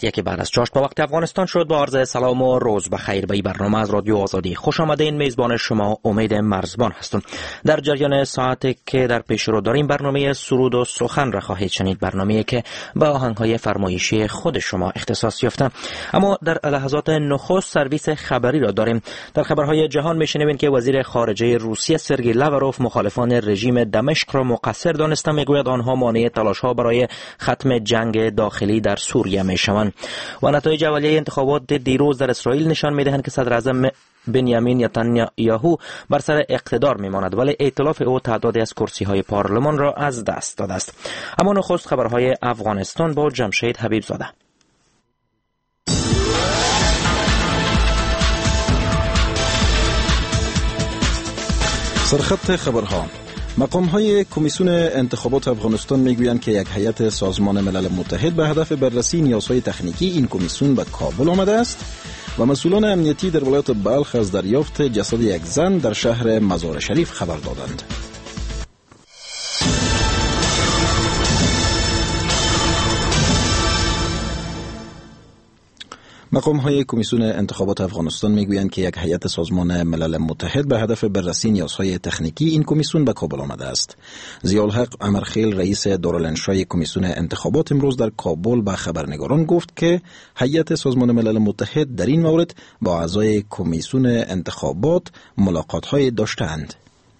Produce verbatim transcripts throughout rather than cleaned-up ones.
ساعت یک بعد از چاشت با وقت افغانستان شد. با عرض سلام و روز بخیر به برنامه از رادیو آزادی خوش آمدین. میزبان شما امید مرزبان هستم. در جریان ساعتی که در پیش رو داریم برنامه سرود و سخن را خواهید شنید، برنامه‌ای که با آهنگ‌های فرمایشی خود شما اختصاص یافته. اما در لحظات نخست سرویس خبری را داریم. در خبرهای جهان میشنوید که وزیر خارجه روسیه سرگئی لاوروف مخالفان رژیم دمشق را مقصر دانسته، میگوید آنها مانع تلاش‌ها برای ختم جنگ داخلی در سوریه میشوند. و نتایج اولیه انتخابات دیروز در اسرائیل نشان میدهند که صدر اعظم بنیامین نتانیاهو بر سر اقتدار میماند، ولی ائتلاف او تعدادی از کرسی های پارلمان را از دست داده است. اما نخست خبرهای افغانستان با جمشید حبیب زاده. سرخط خبرها. مقام‌های کمیسیون انتخابات افغانستان میگویند که یک هیئت سازمان ملل متحد به هدف بررسی نیازهای تکنیکی این کمیسیون به کابل آمده است و مسئولان امنیتی در ولایت بلخ از دریافت جسد یک زن در شهر مزار شریف خبر دادند. مقام‌های کمیسیون انتخابات افغانستان میگویند که یک هیئت سازمان ملل متحد به هدف بررسی نیازهای تکنیکی این کمیسیون به کابل آمده است. ضیاءالحق عمرخیل رئیس دارالانشای کمیسیون انتخابات امروز در کابل به خبرنگاران گفت که هیئت سازمان ملل متحد در این مورد با اعضای کمیسیون انتخابات ملاقات‌های داشته‌اند.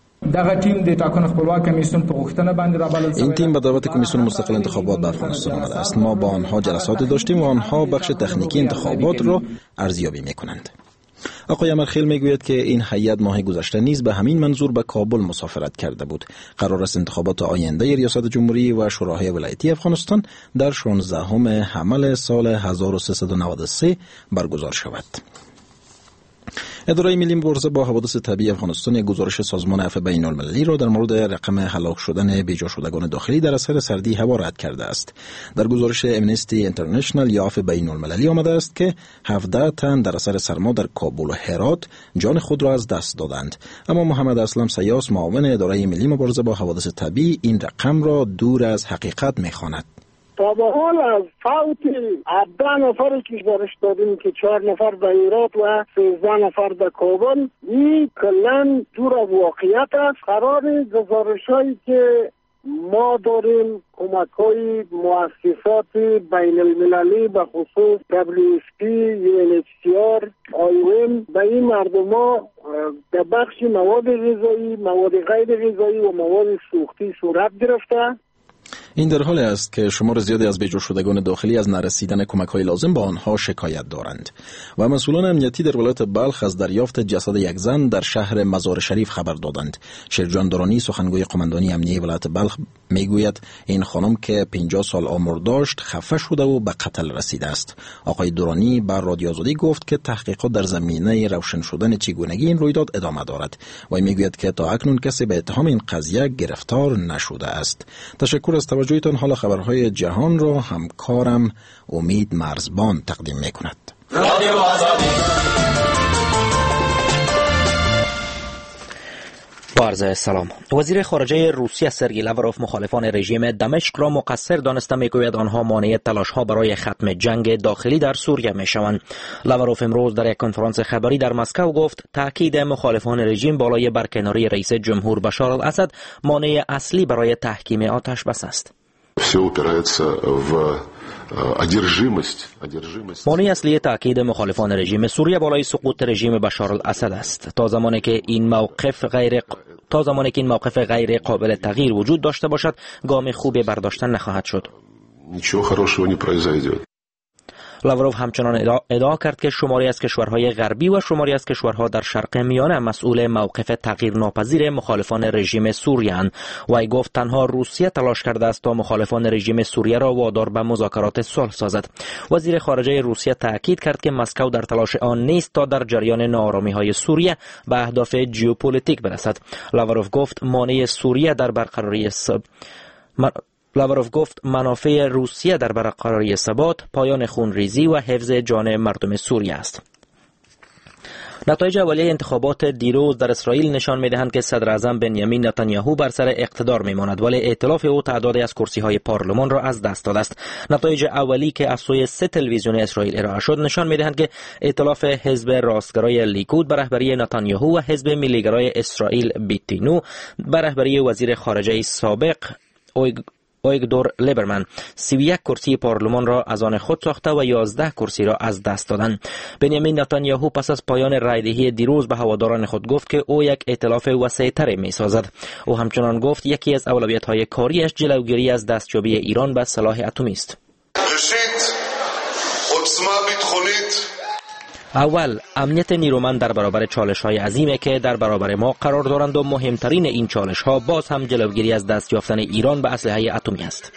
این تیم به دعوت کمیسیون مستقل انتخابات به افغانستان آمده است. ما با آنها جلسات داشتیم و آنها بخش تکنیکی انتخابات را ارزیابی می‌کنند. آقای عمرخیل میگوید که این هیئت ماه گذشته نیز به همین منظور به کابل مسافرت کرده بود. قرار است انتخابات آینده ریاست جمهوری و شوراهای ولایتی افغانستان در شانزدهم حمل سال هزار و سیصد و نود و سه برگزار شود. اداره ملی مبارزه با حوادث طبیعی افغانستان یک گزارش سازمان عفو بین المللی را در مورد رقم هلاک شدن بیجا شدگان داخلی در اثر سردی هوا رد کرده است. در گزارش امنستی اینترنشنال یا عفو بین المللی آمده است که هفده تن در اثر سرما در کابل و هرات جان خود را از دست دادند. اما محمد اسلم سیاس معاون اداره ملی مبارزه با حوادث طبیعی این رقم را دور از حقیقت می‌خواند. تا به حال از فوت هفده نفر که گزارش دادیم که چهار نفر در هرات و سیزده نفر در کابل، این کلاً دور از واقعیت است. قرار گزارش‌هایی که ما داریم کمک های مؤسسات بین المللی به خصوص دبلیو اف پی، یو ان اچ سی آر، آی او ام به این مردم ها در بخش مواد غذایی، مواد غیر غذایی و مواد سوختی صورت گرفته. این در حالی است که شمار زیادی از بیجا شدگان داخلی از نرسیدن کمک‌های لازم با آنها شکایت دارند و مسئولان امنیتی در ولایت بلخ از دریافت جسد یک زن در شهر مزار شریف خبر دادند. شیرجان درانی سخنگوی قماندانی امنیتی ولایت بلخ میگوید این خانم که پنجاه سال عمر داشت خفه شده و به قتل رسیده است. آقای درانی بر رادیو آزادی گفت که تحقیقات در زمینه روشن شدن چگونگی این رویداد ادامه دارد و میگوید که تا اکنون کسی به اتهام این قضیه گرفتار نشده است. تشکر از توجهتان. حالا خبرهای جهان را همکارم امید مرزبان تقدیم میکند. رادیو آزادی. با عرض سلام. وزیر خارجه روسیه سرگئی لاوروف مخالفان رژیم دمشق را مقصر دانسته، میگوید آنها مانع تلاش‌ها برای ختم جنگ داخلی در سوریه میشوند. لاوروف امروز در یک کنفرانس خبری در مسکو گفت تاکید مخالفان رژیم بالای برکناری رئیس جمهور بشار الاسد مانع اصلی برای تحکیم آتش بس است. مانع اصلی تاکید مخالفان رژیم سوریه بالای سقوط رژیم بشار الاسد است. تا زمانی که این موقف غیر تا زمانی که این موقف غیر قابل تغییر وجود داشته باشد، گام خوبی برداشته نخواهد شد. لاوروف همچنان ادعا کرد که شماری از کشورهای غربی و شماری از کشورها در شرق میانه مسئول موقف تغییر ناپذیر مخالفان رژیم سوریه اند. وی گفت تنها روسیه تلاش کرده است تا مخالفان رژیم سوریه را وادار به مذاکرات صلح سازد. وزیر خارجه روسیه تاکید کرد که مسکو در تلاش آن نیست تا در جریان ناآرامی‌های سوریه به اهداف ژئوپلیتیک برسد. لاوروف گفت مانع سوریه در برقراری سب... من... لاوروف گفت منافع روسیه در برقراری ثبات، پایان خونریزی و حفظ جان مردم سوریه است. نتایج اولیه انتخابات دیروز در اسرائیل نشان می‌دهند که صدر اعظم بنیامین نتانیاهو بر سر اقتدار می‌ماند، ولی ائتلاف او تعدادی از کرسی‌های پارلمان را از دست داده است. نتایج اولی که از سوی سه تلویزیون اسرائیل ارائه شد نشان می‌دهند که ائتلاف حزب راستگرای لیکود به رهبری نتانیاهو و حزب ملیگرای اسرائیل بیتینو به رهبری وزیر خارجه سابق اویگدور لیبرمن سی و یک کرسی پارلمان را از آن خود ساخته و یازده کرسی را از دست دادند. بنیامین نتانیاهو پس از پایان رایدهی دیروز به هواداران خود گفت که او یک ائتلاف وسیع‌تر می‌سازد. او همچنان گفت یکی از اولویت‌های کاریش جلوگیری از دستیابی ایران به سلاح اتمی است. اول، امنیت نیرومند در برابر چالش‌های عظیمی که در برابر ما قرار دارند و مهمترین این چالش‌ها باز هم جلوگیری از دست یافتن ایران به اسلحه اتمی است.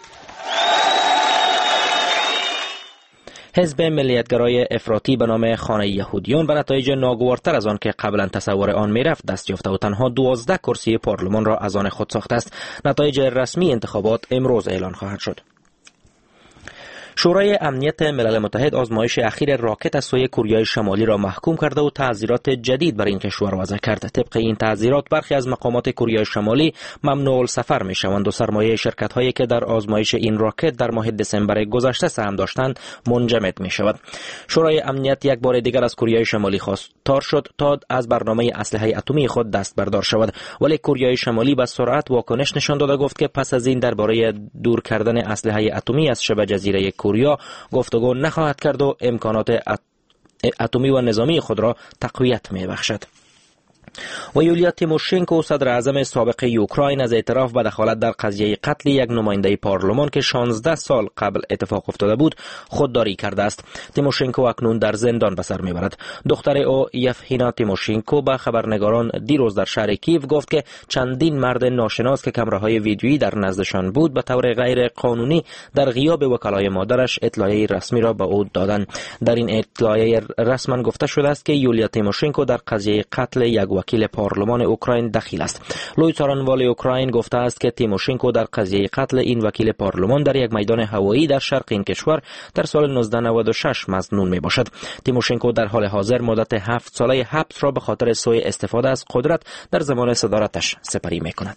حزب ملیتگرای افراطی به نام خانه یهودیان به نتایج ناگوارتر از آن که قبلا تصور آن میرفت دست یافته و تنها دوازده کرسی پارلمان را از آن خود ساخته است. نتایج رسمی انتخابات امروز اعلان خواهد شد. شورای امنیت ملل متحد آزمایش اخیر راکت از سوی کره شمالی را محکوم کرده و تعزیرات جدید بر این کشور وضع کرد. طبق این تعزیرات برخی از مقامات کره شمالی ممنوع السفر می شوند و سرمایه شرکت هایی که در آزمایش این راکت در ماه دسامبر گذشته سهم داشتند منجمد می شود. شورای امنیت یک بار دیگر از کره شمالی خواستار شد تا از برنامه اسلحه اتمی خود دست بردار شود، ولی کره شمالی به سرعت واکنش نشان داده گفت که پس از این درباره دور کردن اسلحه اتمی از شبه جزیره کره گفتگو نخواهد کرد و امکانات اتمی و نظامی خود را تقویت می بخشد. و یولیا تیموشنکو صدر اعظم سابق اوکراین از اعتراف به دخالت در قضیه قتل یک نماینده پارلمان که شانزده سال قبل اتفاق افتاده بود خودداری کرده است. تیموشنکو اکنون در زندان به سر میبرد. دختر او یفهینا تیموشنکو به خبرنگاران دیروز در شهر کیو گفت که چندین مرد ناشناس که کامراهای ویدیویی در نزدشان بود به طور غیر قانونی در غیاب وکلای مادرش اطلاعیه رسمی را به او دادند. در این اطلاعیه رسما گفته شده است که یولیا تیموشنکو در قضیه قتل یک وکیل پارلمان اوکراین دخیل است. لوی سارانوالی اوکراین گفته است که تیموشنکو در قضیه قتل این وکیل پارلمان در یک میدان هوایی در شرق این کشور در سال نوزده نود و شش مظنون می باشد. تیموشنکو در حال حاضر مدت هفت ساله حبس را به خاطر سوء استفاده از قدرت در زمان صدارتش سپری می کند.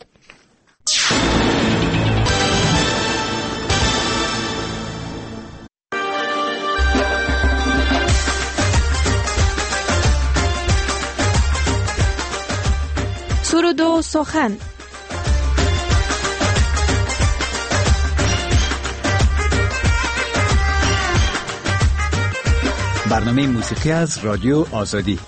سرود و سخن. برنامه موسیقی از رادیو آزادی.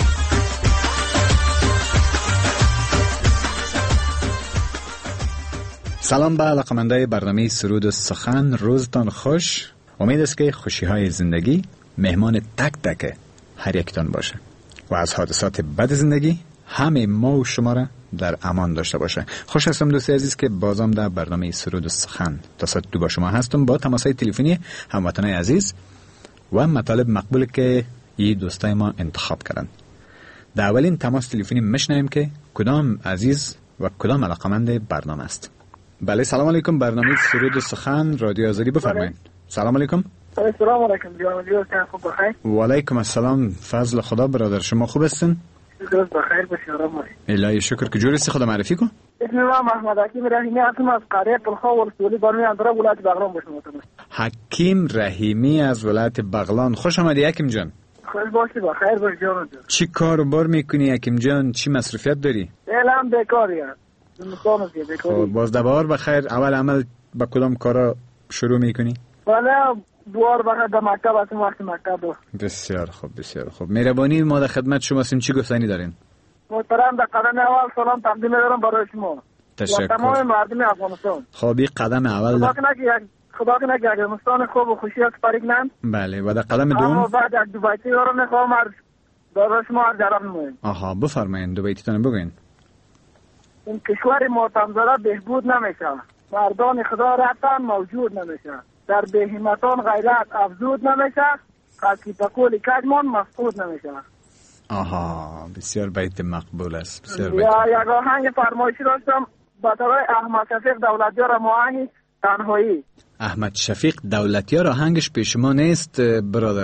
سلام به علاقمندای برنامه سرود و سخن، روزتان خوش. امید است که خوشی های زندگی مهمان تک تک هر یکتان باشه و از حادثات بد زندگی همه ما و شما را در امان داشته باشه. خوش هستم دوستی عزیز که بازم در برنامه سرود و سخن تا ساعت دو با شما هستم با تماسهای تلفنی هموطنای عزیز و مطالب مقبول که این دوستای ما انتخاب کردن. در اولین تماس تلفنی میشنویم که کدام عزیز و کدام علاقمند برنامه است. بله، سلام علیکم. برنامه سرود و سخن رادیو آزادی، بفرمایید. سلام علیکم. سلام علیکم جناب جان، خوب بخیر. و علیکم السلام، فضل خدا برادر، شما خوب هستین؟ روز بخیر باشه آرام باشه. الهی شکر. که جوری است، خدا معرفی کن. اسم من محمد حکیم رحیمی هستم از قریه پلخا ولسوالی برنامه اندرا ولایت بغلان باشم. حکیم رحیمی از ولایت بغلان، خوش آمدی حکیم جان. خوش باشی، بخیر باش جان. چی کار بار میکنی حکیم جان؟ چی مصرفیت داری؟ الان بیکاری ام. زمستان است بیکاری. خب باز دوباره بخیر. اول عمل با کدام کارا شروع میکنی؟ والا دوار بخیر در مکتب هستم، وقت مکتب دو. بسیار خوب بسیار خوب. مهربانی، ما در خدمت شما هستیم. چی گفتنی دارین؟ محترم، در قدم اول سلام تقدیم می‌دارم برای شما. تشکر. تمام مردم افغانستان. خب این قدم اول. خدا کنه که خدا کنه که افغانستان خوب و خوشی از پاری کنن. بله، و در قدم دوم اما بعد یک دو بیتی رو می‌خوام برای شما عرض نمایم. آها بفرمایید، دو بیتیتون بگوین. این کشور ماتم‌زده بهبود نمیشه، مردان خدا رفتن موجود نمیشه، در بهیمتان غیرت افزود نمیشه، خاکی پکولی کجمان مفقود نمیشه. آها بسیار بیت مقبول است. بسیار بیت. یا یک آهنگ فرمایشی داشتم با طور احمد شفیق دولتیار آهنگ تنهایی. احمد شفیق دولتیار آهنگش پیش ما نیست برادر.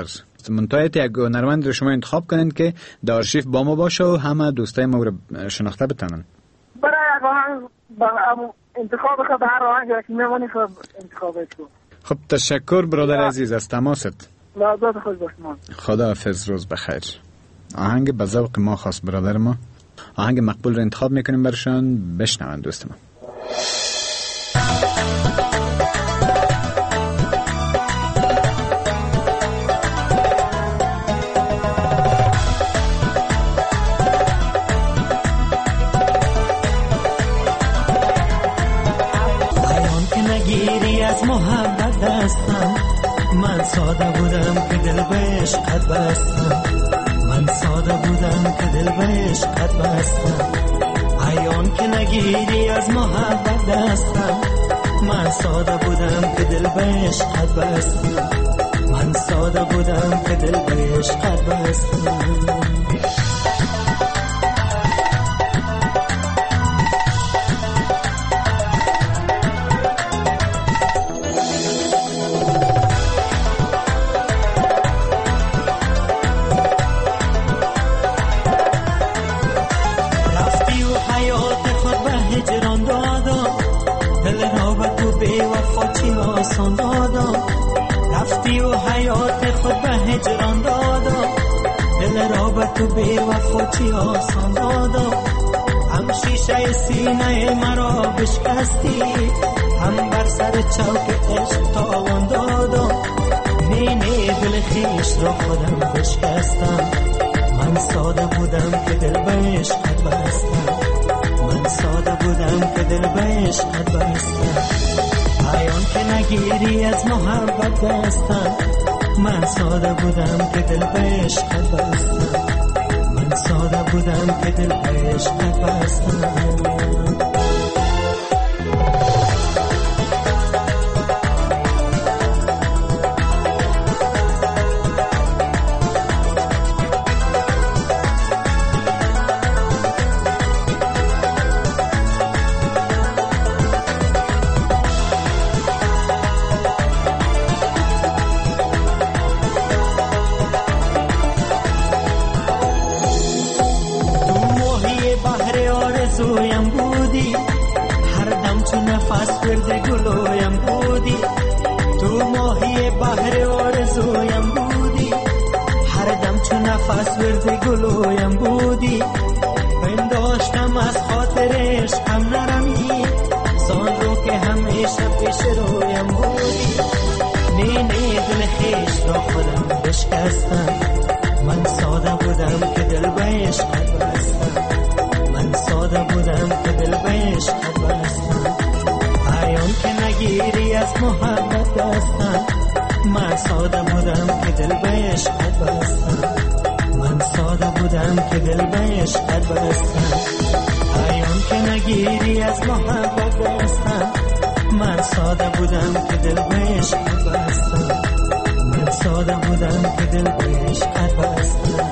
است. منتها یک هنرمند رو شما انتخاب کنید که در آرشیو با ما باشه و همه دوستای ما رو شناخته بتونن. برای یک آهنگ انتخاب خود هر آهنگ که میمونی خود انتخابش کن. خب تشکر برادر عزیز از تماست. لحظات خوش باشمان. خداحافظ، روز بخیر. آهنگ به ذوق ما خاص برادر ما، آهنگ مقبول رو انتخاب میکنیم برشان، بشنون دوست ما. از محبت دستم، من ساده بودم که دل به عشقت بستم، من ساده بودم که دل به عشقت بستم. عیان که نگیری از محبت دستم، من ساده بودم که دل به عشقت بستم، من ساده بودم که دل به عشقت بستم. رفتی و حیات خود به هجران دادا، دل را به تو بی وفا چی آسان دادا. هم شیشه سینه مرا بشکستی، هم بر سر چوک عشق تاوان دادا. نینه دل خیش را خودم بشکستم، من ساده بودم که دل به عشقت بستم، من ساده بودم که دل به عشقت بستم. عیان که نگیری از محبت دستم، من ساده بودم که دل به عشقت بستم، من ساده بودم که دل به عشقت بستم. گلویم بودی تو، ماهی بحر آرزویم بودی، هر دم چو نفس ورد گلویم بودی. بنداشتم از خاطر عشقم نرمی، سان رو که همیشه پیش رویم بودی. نینه دل خیش را خودم بشکستم، من ساده بودم که دل به عشقت بستم، من ساده بودم که دل به عشقت بستم. عیان که نگیری از محبت دستم، من ساده بودم که دل به عشقت بستم، من ساده بودم که دل به عشقت بستم. عیان که نگیری از محبت دستم، من ساده بودم که دل به عشقت بستم، من ساده بودم که دل به عشقت بستم.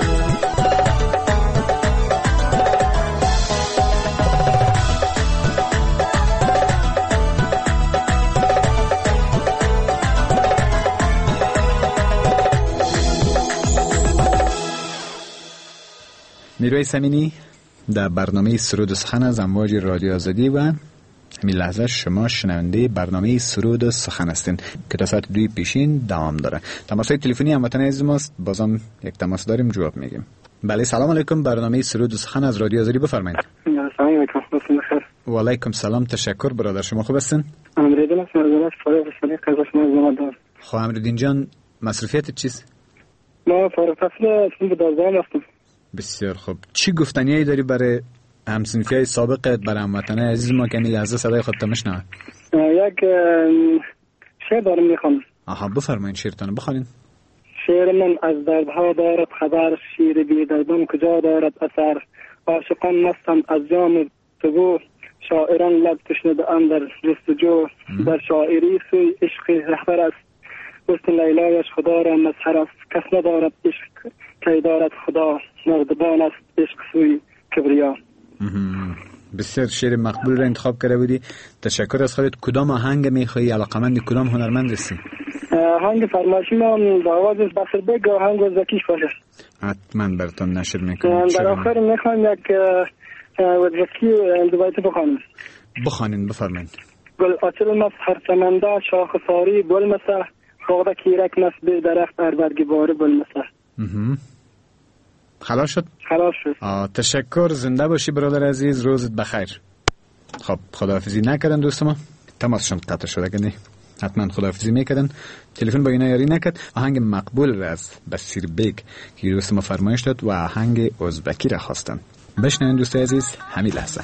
نیروی سمینی در برنامه سرود و سخن از امواج رادیو آزادی و همین لحظه شما شنونده برنامه سرود و سخن هستین که تا ساعت دوی پیشین دوام داره. تماس‌های تلفنی هموطن عزیز ماست، بازم یک تماس داریم، جواب میگیم. بله، سلام علیکم. برنامه سرود و سخن از رادیو آزادی، بفرمایید. سلام علیکم. بخیر. و علیکم سلام، تشکر برادر. شما خوب هستین؟ امریدین است، مرزانش فارغ رسانی قضا شما زمان دار. خب امریدین جان، مصروفیت چیست؟ ما فارغ التحصیل اصلا به دازدهم هستم. بسیار خوب. چی گفتنیایی داری برای همسنفیای سابقت، برای هموطنان عزیز ما که لحظه صدای خودت میشنوه؟ یک شعر دارم میخوام. آها، بفرمایید شعرتون بخونین. شعر من از دردها دارد خبر، شیر بی دردم کجا دارد اثر. عاشقان مستند از جام تگو، شاعران لب تشنده اندر جستجو. در شاعری سوی عشق رهبر است، حسن لیلایش خدا را مظهر است. کس ندارد عشق کی دارد خدا، نردبان است عشق سوی کبریا. بسیار شعر مقبول را انتخاب کرده بودی، تشکر از خودت. کدام آهنگ میخوایی؟ علاقمند کدام هنرمند هستی؟ آهنگ فرمایشی ما با آواز بخیر بگ آهنگ وزکیش باشه. حتما براتون نشر میکنم. در آخر میخوام یک وزکی اندوایت بخوانم. بخوانین بفرمایید. گل آچل مست هر چمنده شاخ ساری بل مسه باغ کیرک مست به درخت هر برگ باره بل مسه. خلاص شد؟ خلاص شد. تشکر، زنده باشی برادر عزیز، روزت بخیر. خب خداحافظی نکردن دوست ما، تماسشون قطع شده کنی، حتما خداحافظی میکردن، تلفن با اینا یاری نکرد. آهنگ مقبول را از بسیر بیگ که دوست ما فرمایش داد و آهنگ ازبکی را خواستن. بشنوین دوست عزیز همین لحظه.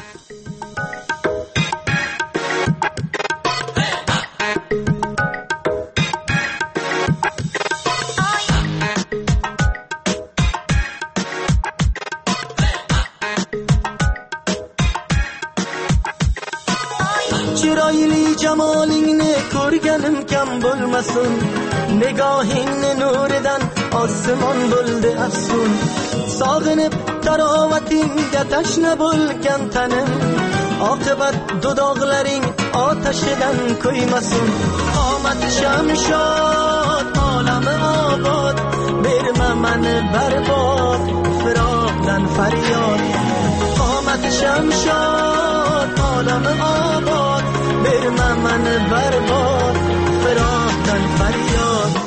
چرایلی جمالین کرگنم کم بلمسون نگاهین نوردن آسمان بلده افسون ساغن تراوتین گتش نبول کنتنم عاقبت دو داغلرین آتشدن کویمسون آمد شمشاد عالم آباد برم من برباد فراقدن فریاد آمد شمشاد عالم آباد برم من برباد فراقدن فریاد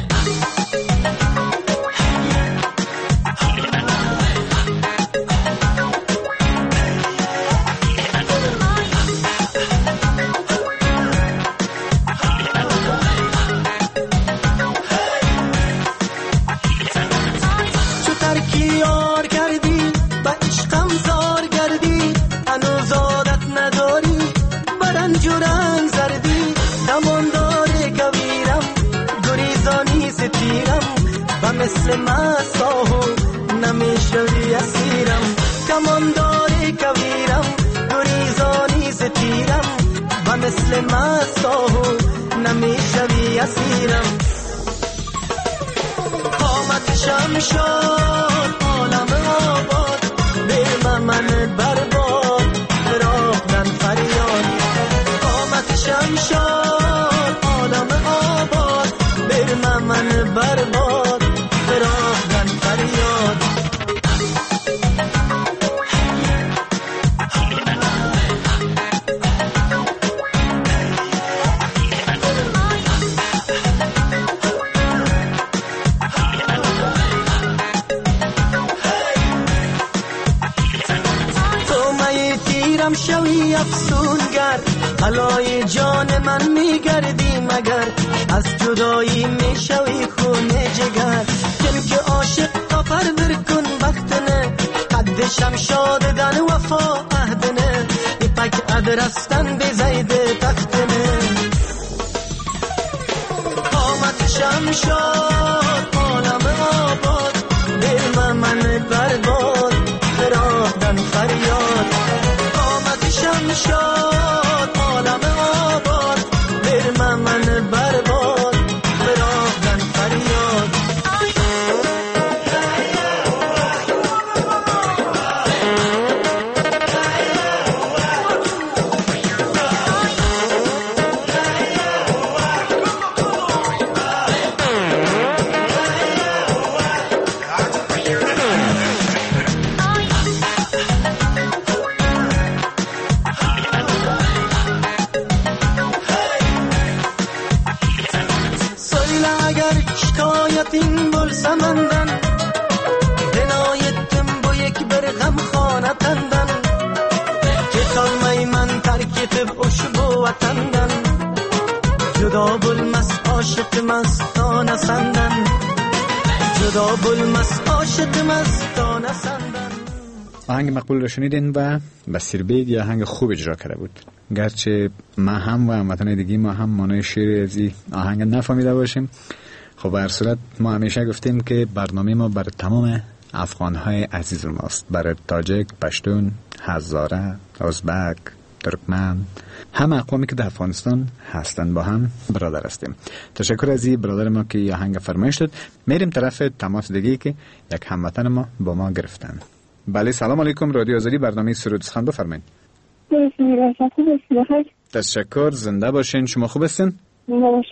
مثل مساهو نمیشوی اسیرم کمانداری کویرم گریزانی ستیرم و مثل مساهو نمیشوی اسیرم آمد شمشاد عالم آباد برم من برباد فراقدن فریاد آمد شمشاد عالم آباد برم من برباد فراقدن فریاد تو می تیرم شوی افسونگر حلای جان من میگردی مگر از جدایی میشوی خونه جگر کن که عاشق کافر برکن وقتنه قد شمشاد دن وفا عهدنه ایپک ادرستن به زید تختنه آمد شمشاد عالم آباد برم من برباد فراقدن فریاد آمد شمشاد عالم آباد برم من برباد فراقدن فریاد این بول سمندن بنایتم با یک برغم خانتندن که کلمه من ترکتب اشبو وطندن جدا بلمس عاشق مستانه سندن جدا بلمس عاشق مستانه سندن. آهنگ مقبول رو شنیدین و بسیر بیگ یا آهنگ خوب اجرا کرده بود، گرچه ما هم و هموطنان دیگه ما هم مانای شعری از این آهنگ نفهمیده باشیم. خب به هر صورت ما همیشه گفتیم که برنامه ما برای تمام افغانهای عزیز ماست، برای تاجک، پشتون، هزاره، ازبک، ترکمن، همه اقوامی که در افغانستان هستن با هم برادر هستیم. تشکر از این برادر ما که آهنگ فرمایش داد. میریم طرف تماس دیگه که یک هموطن ما با ما گرفتن. بله سلام علیکم، رادیو آزادی، برنامه سرود سخن، بفرمایید. خوب هستید؟ تشکر، زنده باشین. شما خوب هستین؟ زنده باشید.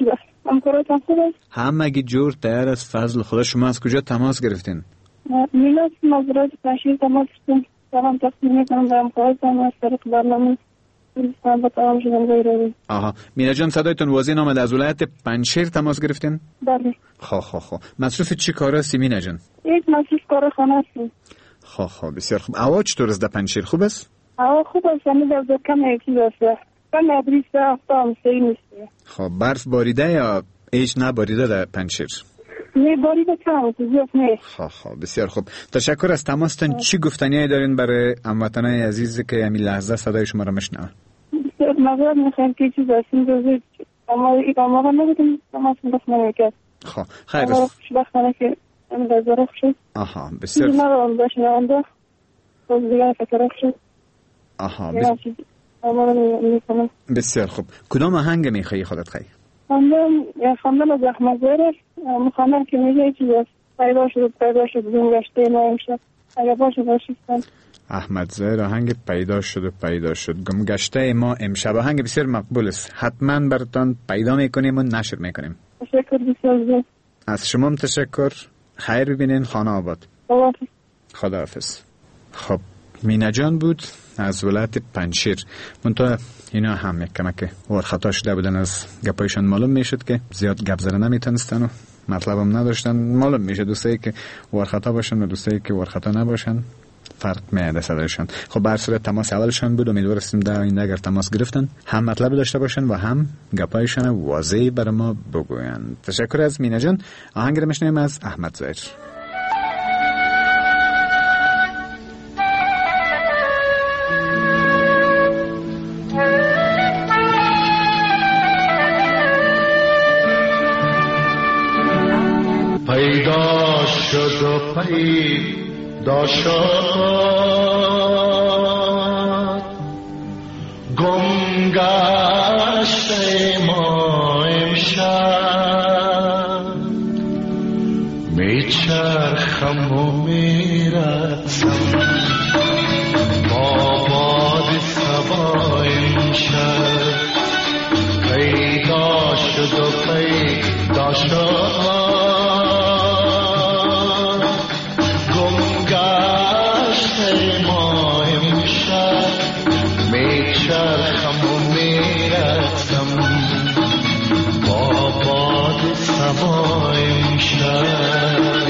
همکاراتان خوب است؟ همگی جور تیار است فضل خدا. شما از کجا تماس گرفتین؟ میلاد مزرعه پنشیر تماس گرفتیم. سلام تقدیم میکنم به همکاراتان از طریق برنامه با تمام شنوندگان رادیو. آها مینا جان صدایتون واضح آمد. از ولایت پنشیر تماس گرفتین؟ بله. خب خب خب مصروف چی کار هستی مینا جان؟ یک مصروف کار خانه هستیم. خب خب بسیار خوب. هوا چطور است در پنشیر؟ خوب است؟ هوا خوب است. همین در کم یکی است. کم ابریز هفته هم صحیح نیست. خب برف باریده یا هیچ نباریده در پنشیر؟ نه باریده کم زیاد نه. خب خب بسیار خوب. تشکر از تماستان. چی گفتنی دارین برای هموطنان عزیز که همین لحظه صدای شما را میشنون؟ بسیار معذرت میخوایم که چیز هستیم دوزید اما این آماغا نبودیم تماس میدخت نمیکرد. خب خیر است. خوشبختانه که این بزرگ شد. آها بسیار خوب. ما رو بشنونده باز دیگر فکر شد. آها بسیار بسیار خوب. کدام آهنگ میخوایی خودت خواهی؟ خواندم خواندم از احمد زهر مخواندم که میگه چیز است پیدا شد پیدا شد زون گشته ما امشب اگه باشه باشیستن. احمد زهر آهنگ پیدا شد و پیدا شد گم گشته ما امشب. آهنگ بسیار مقبول است. حتما براتون پیدا میکنیم و نشر میکنیم. تشکر بسیار زیاد. از شما هم تشکر. خیر ببینین. خانه آباد. خداحافظ. خداحافظ. خب مینا جان بود از ولایت پنشیر. منتها اینا هم یک کمک ورخطا شده بودن. از گپایشان معلوم میشد که زیاد گپ زدن نمیتونستن و مطلب هم نداشتن. معلوم میشه دوستایی که ورخطا باشن و دوستایی که ورخطا نباشن فرق میاده صدایشان. خب بر صورت تماس اولشان بود. امیدوارستیم در آینده اگر تماس گرفتن هم مطلب داشته باشن و هم گپایشان واضح بر ما بگوین. تشکر از مینا جان. آهنگ رو میشنویم از احمد زهر. پیدا شد و پیدا شد گم گشته ما امشب میچرخم و میرسم با باد صبا امشب پیدا شد و پیدا شد چرخم و میرسم با باد صبا امشب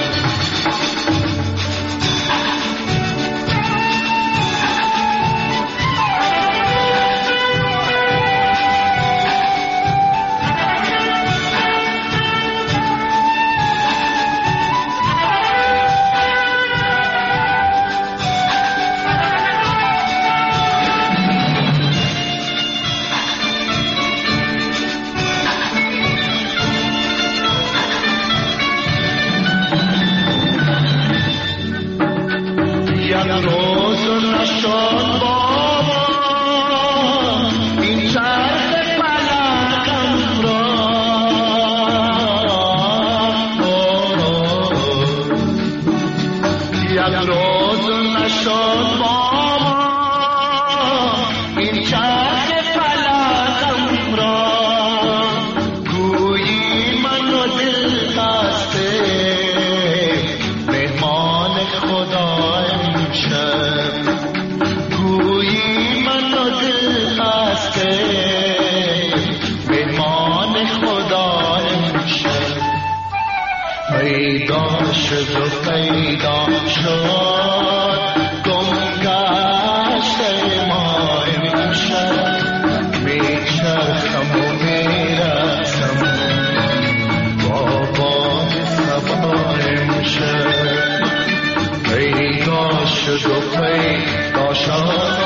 پیدا شد و پیدا شد گم گشته ما امشب میچرخم و میرسم با باد صبا امشب پیدا شد و پیدا شد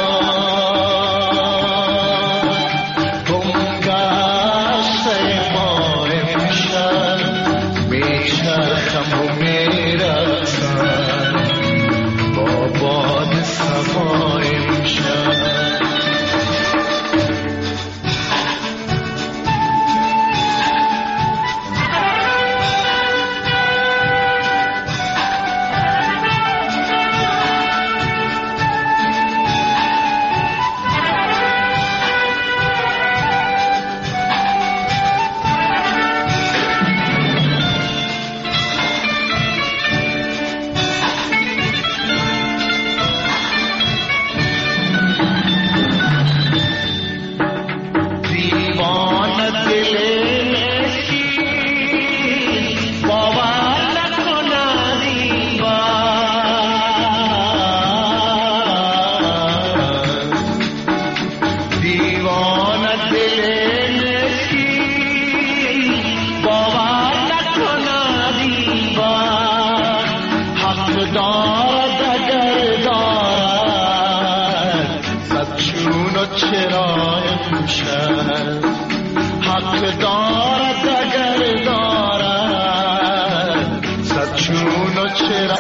چرا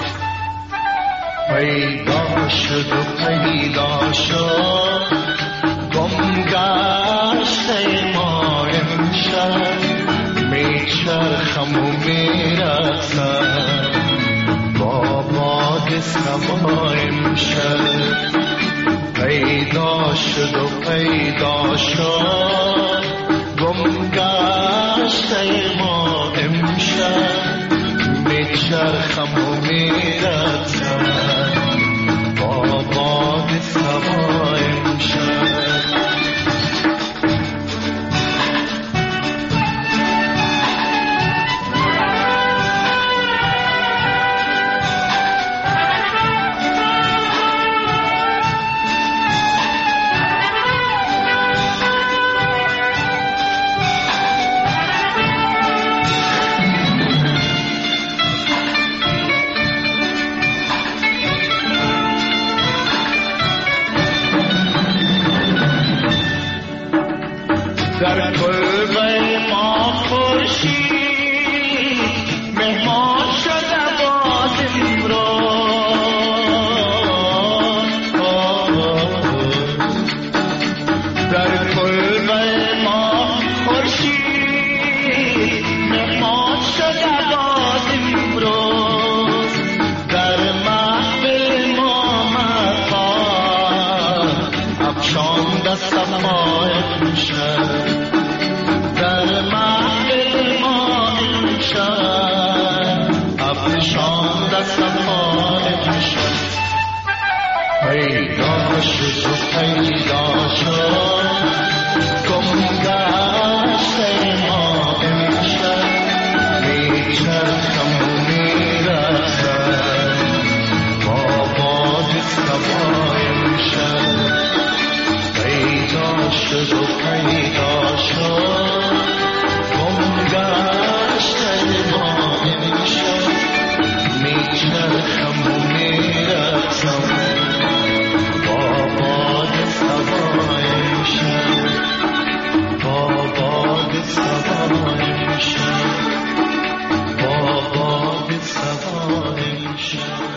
پیدا شد و پیدا شد گم گشته ما امشب میچرخم و میرقصم با باد صبا امشب پیدا شد و پیدا شد گم گشته ما امشب میچرخم و میرقصم با باد صبا امشب در کلبه ما خورشید مهمان شده باز امروز در کلبه ما خورشید مهمان شده باز امروز در محفل ما مقام افشانده صفا امشب در محفل ما امشب افشانده صفا امشب پیدا شد و پیدا شد گم گشته ما امشب میچرخم و میرقصم با باد صبا امشب پیدا شد و پیدا شد گم گشته ما امشب میچرخم و میرقصم با باد صبا امشب با باد صبا امشب با باد صبا امشب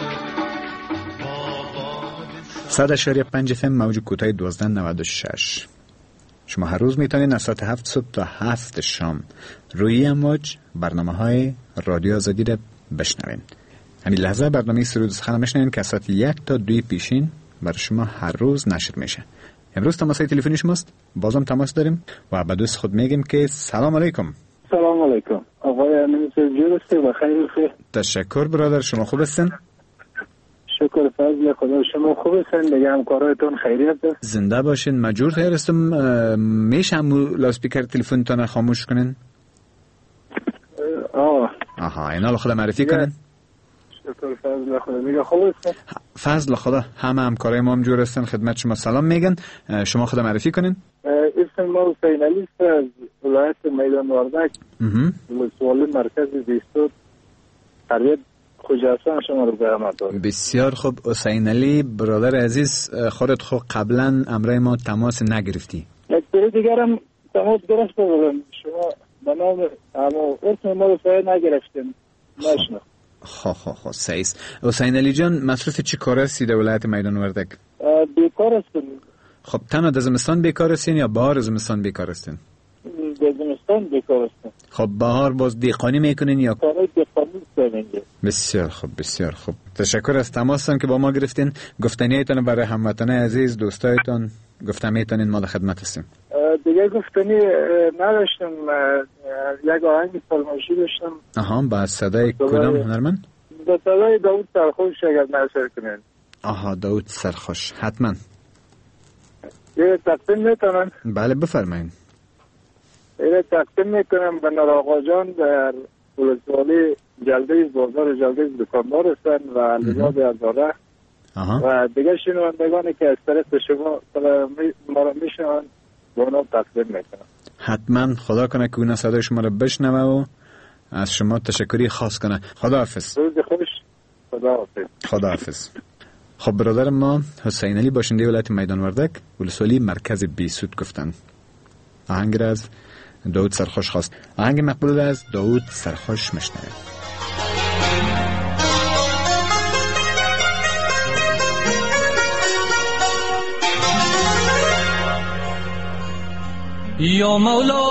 صد اشاریه پنج اف ام موج کوتاه دوازده نود و شش. شما هر روز میتونید از ساعت هفت صبح تا هفت شام روی امواج برنامه های رادیو آزادی را بشنوین. همین لحظه برنامه سرود سخن میشنوین که از ساعت یک تا دوی پیشین برای شما هر روز نشر میشه. امروز تماس تلفنی شماست، بازم تماس داریم و به دوست خود میگیم که سلام علیکم. سلام علیکم آقای امین سرجور است و خیر خیر. تشکر برادر، شما خوب هستین؟ شکر فضل خدا، شما خوب هستین؟ دیگه همکارایتون خیریت است؟ زنده باشین. مجبور تایر هستم میشه هم لاسپیکر تلفنتون خاموش کنین؟ آه آها اینا خدا معرفی کنین. شکر فضل خدا. میگه خوب هستین؟ فضل خدا، همه همکارای ما هم جور هستن، خدمت شما سلام میگن. شما خدا معرفی کنین. اسم ما حسین علی است از ولایت میدان وردک، ولسوالی مرکز بیستود، قریه خوجستان شما رو برآمد. بسیار خوب حسین علی برادر عزیز، خودت خود قبلا امرای ما تماس نگرفتی؟ یک بار دیگر هم تماس گرفته بودم، شما به نام اما اسم ما رو سایه نگرفتیم. نشناخت. خب خب خب صحیح است. حسین علی جان مصروف چی کار هستی در ولایت میدان وردک؟ بیکار هستم. خب تنها در زمستان بیکار هستین یا بهار زمستان بیکار هستین؟ در زمستان بیکار هستم. خب بهار باز دیقانی میکنین یا کارای دیقانی کنین؟ بسیار خوب بسیار خوب. تشکر از تماسم که با ما گرفتین. گفتنیتون برای هموطنان عزیز دوستایتون گفتم میتونین ما در خدمت هستیم. دیگه گفتنی نداشتم، یک آهنگ فرمایشی داشتم. آها با صدای کدام هنرمند؟ با صدای داود سرخوش اگر نشر کنین. آها داود سرخوش، حتما. یه تقدیم میتونم؟ بله بفرمایید. یه تقدیم میکنم به نور آقا جان در ولسوالی جلدیز، بازار جلدیز دکاندار هستن و لباد ازاره و دیگه شنوندگانی که از طرف شما ما را میشنوند به اونا تقدیم میکنم. حتما خدا کنه که اونا صدای شما را بشنوه و از شما تشکری خاص کنه. خدا حافظ. روز خوش. خدا حافظ. خدا حافظ. خب برادر ما حسین علی باشنده ولایت میدان وردک ولسوالی مرکز بیسود گفتن. آهنگ را از داود سرخوش خواست. آهنگ مقبول از داود سرخوش مشنوید. یا مولا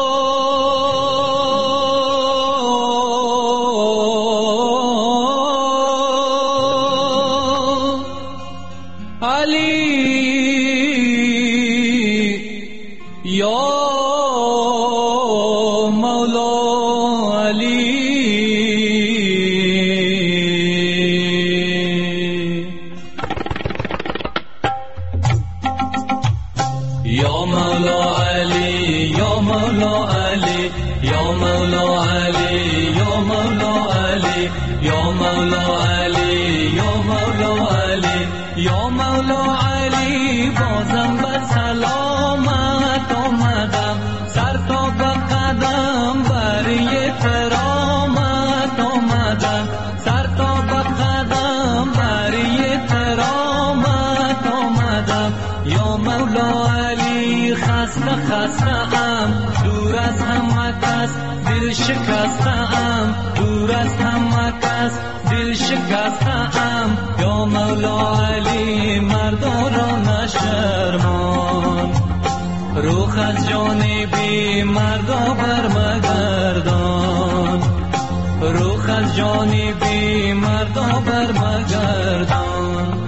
شکستم دور از همه کس دل شکستم یا مولا علی مردا را نشرمان روح از جانبی مردا برمگردان روح از جانبی مردا برمگردان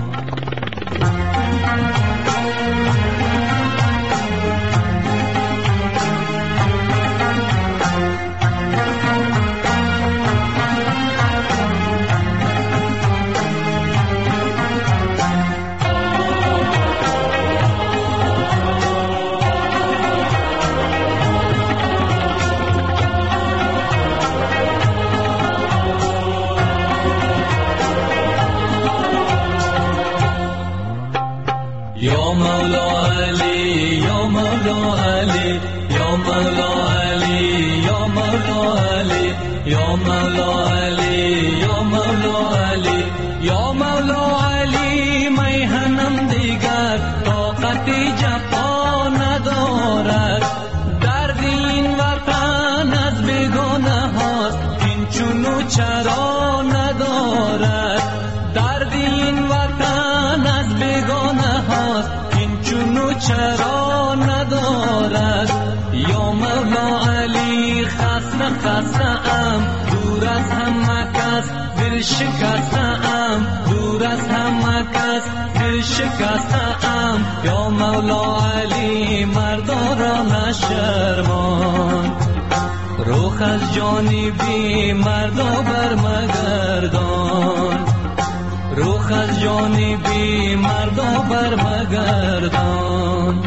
چرا ندارد درد این وطن از بیگانه هاست این چونو چرا ندارد یا مولا علی خسته خسته ام دور از همه کس دل شکسته ام دور از همه کس دل شکسته ام یا مولا علی مردا را نشرمان روح از جانبی مردا برمگردان روح از جانبی مردا برمگردان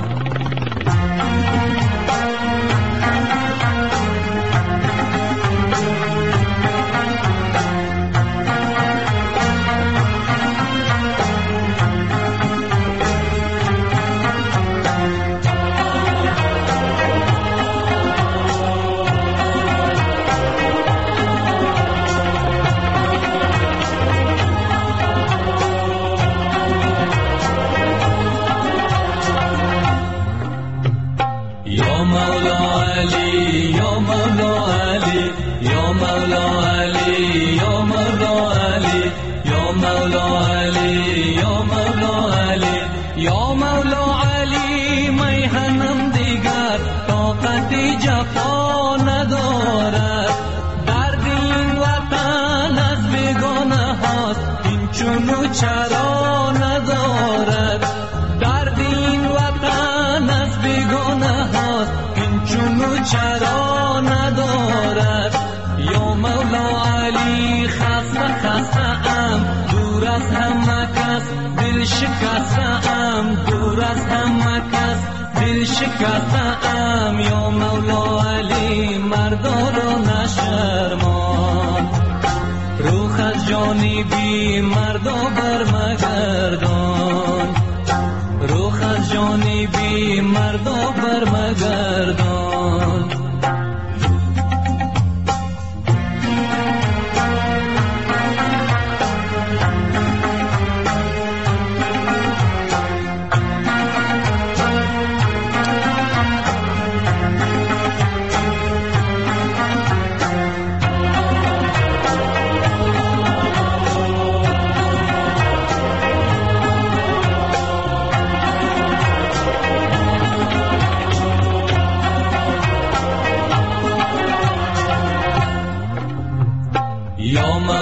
چرا ندارد درد این وطن از بیگانه هاست این چونو چرا ندارد یا مولا علی خسته خسته ام دور از همه کس دل شکسته ام دور از همه کس دل شکسته ام یا مولا علی مردا را نشرمان روح از جانبی مردا برمگردان روح از جانبی مردا برمگردان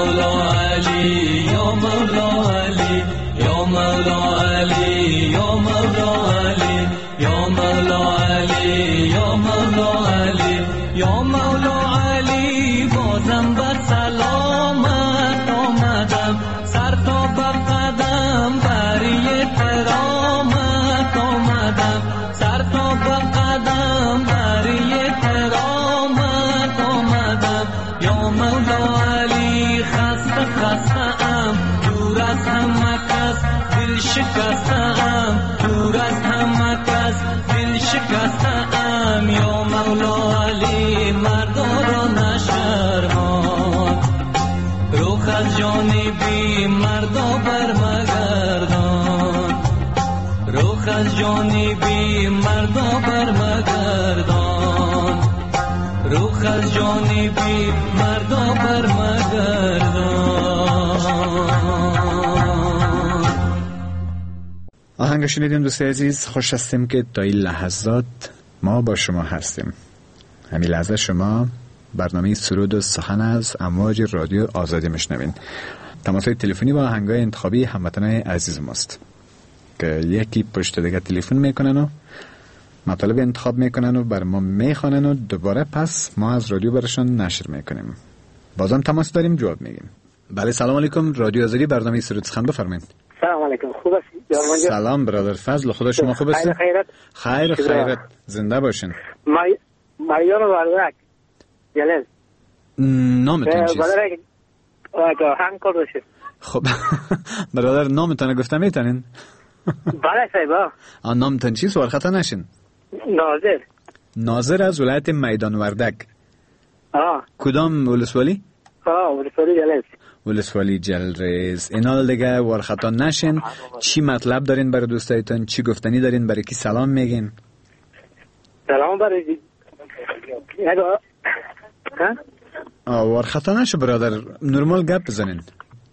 مولا علی یا مولا علی یا مولا علی یا مولا علی یا مولا علی یا مولا علی یا مولا علی بازم به سلامت آمدم سر تا به قدم بری کرامت آمدم سر تا به قدم بری کرامت آمدم یا مولا علی خسته خسته ام دور از همه کس دل شکسته ام دور از همه کس دل شکسته ام یا مولا علی مردا را نشرمان روخ از جانبی مردا برمگردان روخ از جانبی مردا برمگردان روخ از جانبی مردا برمگردان. آهنگ شنیدیم دوست عزیز. خوش هستیم که تا این لحظات ما با شما هستیم. همین لحظه شما برنامه سرود و سخن از امواج رادیو آزادی میشنوین. تماس‌های تلفنی با آهنگ‌های انتخابی هموطنان عزیز ماست که یکی پشت دیگه تلفن میکنن و مطالب انتخاب میکنن و بر ما میخوانن و دوباره پس ما از رادیو برشان نشر میکنیم. بازم تماس داریم، جواب میگیم. بله سلام علیکم، رادیو آزادی، برنامه سرود سخن، بفرمایید. سلام علیکم، خوب هستی؟ سلام برادر فضل، خدا شما خوب هستید؟ خیر خیر خیرت، زنده باشین. مای مایان وردک جلال نامتون چیست؟ برادر هنگ کار باشه. خب برادر نامتون گفته میتونین؟ بله صاحب. آن نامتون چیست؟ ورخطا نشین. ناظر. ناظر از ولایت میدان وردک. آه. کدام ولسوالی؟ آه ولسوالی جلال. ولسوالی جلریز. اینا دیگه ورخطا نشین. چی مطلب دارین برای دوستایتون؟ چی گفتنی دارین؟ برای کی سلام میگین؟ سلام برای یگا ها؟ آه ورخطا نشو برادر، نرمال گپ بزنین.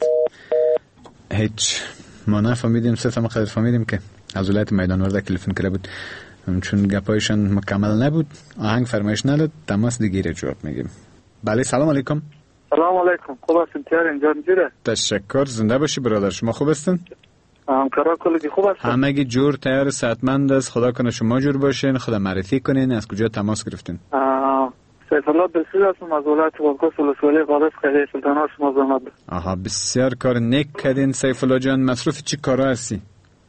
هیچ ما نفهمیدیم، صرفا ما قدر فهمیدیم که از ولایت میدان وردک تلفن کرده بود، چون گپایشان مکمل نبود، آهنگ فرمایش نداد، تماس دیگه جواب میگیم. بله سلام علیکم. سلام علیکم، خوب هستین؟ تیار اینجا نجوره؟ تشکر، زنده باشی برادر، شما خوب هستین؟ همکارا کلی خوب هستن؟ همگی جور تیار صحتمند است، خدا کنه شما جور باشین. خدا معرفی کنین، از کجا تماس گرفتین؟ سیف الله بسیار هستم از ولایت بادغیس ولسوالی قادس خیلی سلطان ها شما زحمت. آها بسیار کار نیک کردین سیف الله جان. مصروف چی کارا هستی؟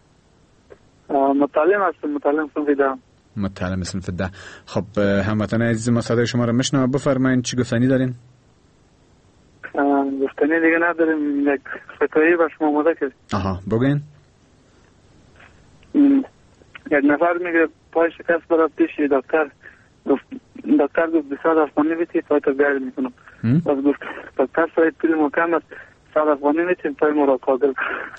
متعلم هستم، متعلم صنف ده. متعلم صنف ده. خب هموطن عزیز ما صدای شما را میشنوه، بفرمایید چی گفتنی دارین؟ گفتنی دیگه نداریم، یک فتایی به شما آماده کردیم. آها بگین. یک نفر میگه پای شکست برای پیش دکتر، دکتر گفت بسیار افغانی بیتی پای تا گرد میکنم. باز گفت دکتر سایت پیل مکم است، صد افغانی میتیم پای ما را کاغل.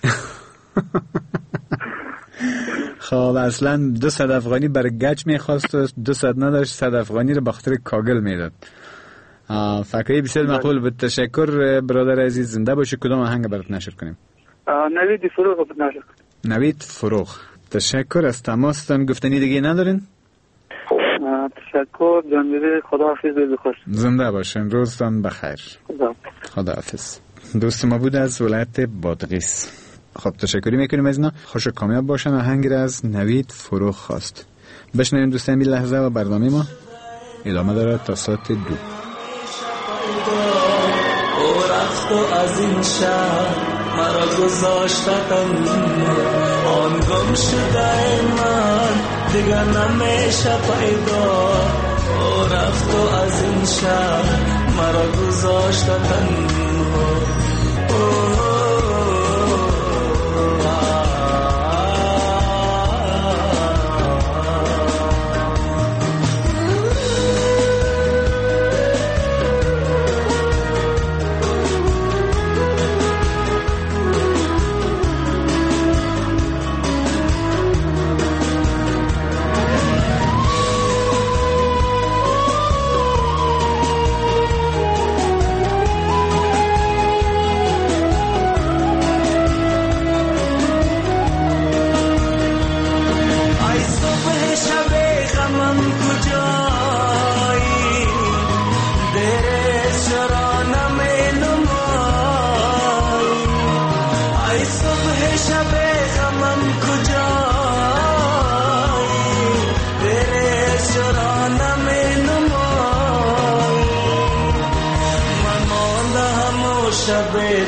خب اصلا دو صد افغانی برای گچ میخواست و دو صد نداشت، صد افغانی رو بخاطر کاغل میداد. فکری بسیار مقبول بود. تشکر برادر عزیز، زنده باشی. کدام آهنگ برات نشر کنیم؟ نوید فروغ برات نشر کنیم. نوید فروغ، تشکر از تماستان. گفتنی دیگه ندارین؟ تشکر جانبیری، خدا حافظ، روز خوش. زنده باشین، روزتان بخیر. خدا خدا حافظ. دوست ما بود از ولایت بادغیس. خب تشکری میکنیم از اینا. خوش و کامیاب باشن. آهنگی را از نوید فروغ خواست. بشنویم دوستان این لحظه و برنامه ما ادامه داره تا ساعت دو. او رفت و از این شهر مرا گذاشت تنها، آن گم شده من دیگر نمیشه پیدا. او رفت و از این شهر مرا گذاشت تنها.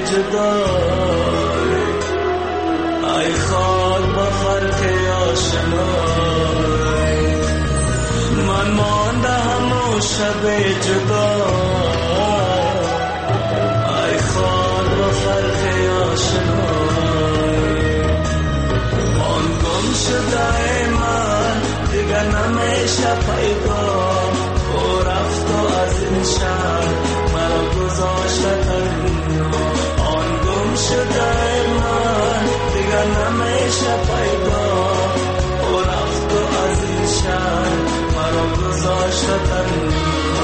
جدای ای خال با فرق آشنای من مانده همون شب جدای ای خال با فرق آشنای آن گم شده من دیگر نمیشه پیدا و رفت و از این شهر مرا گذاشت تنها آن گم شده من دیگر نمیشه پیدا و رفت و از این شهر مرا گذاشت تنها